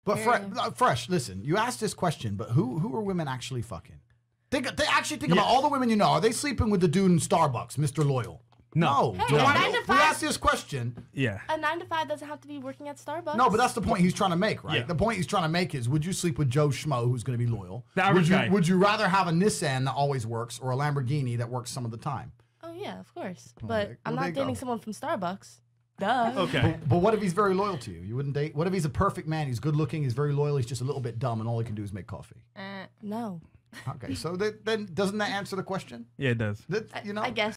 But Fresh, listen, you asked this question, but who are women actually fucking? They actually think about all the women you know. Are they sleeping with the dude in Starbucks, Mr. Loyal? No. Hey, no. a 9 to 5 we asked this question. Yeah. A 9 to 5 doesn't have to be working at Starbucks. No, but that's the point he's trying to make, right? Yeah. The point he's trying to make is, would you sleep with Joe Schmo, who's going to be loyal? The average guy. Would you rather have a Nissan that always works or a Lamborghini that works some of the time? Oh yeah, of course. But there- I'm well, there not you dating go. someone from Starbucks. Duh. Okay. But what if he's very loyal to you? You wouldn't date? What if he's a perfect man? He's good looking. He's very loyal. He's just a little bit dumb, and all he can do is make coffee. No. Okay, so then doesn't that answer the question? Yeah, it does. You know, I guess.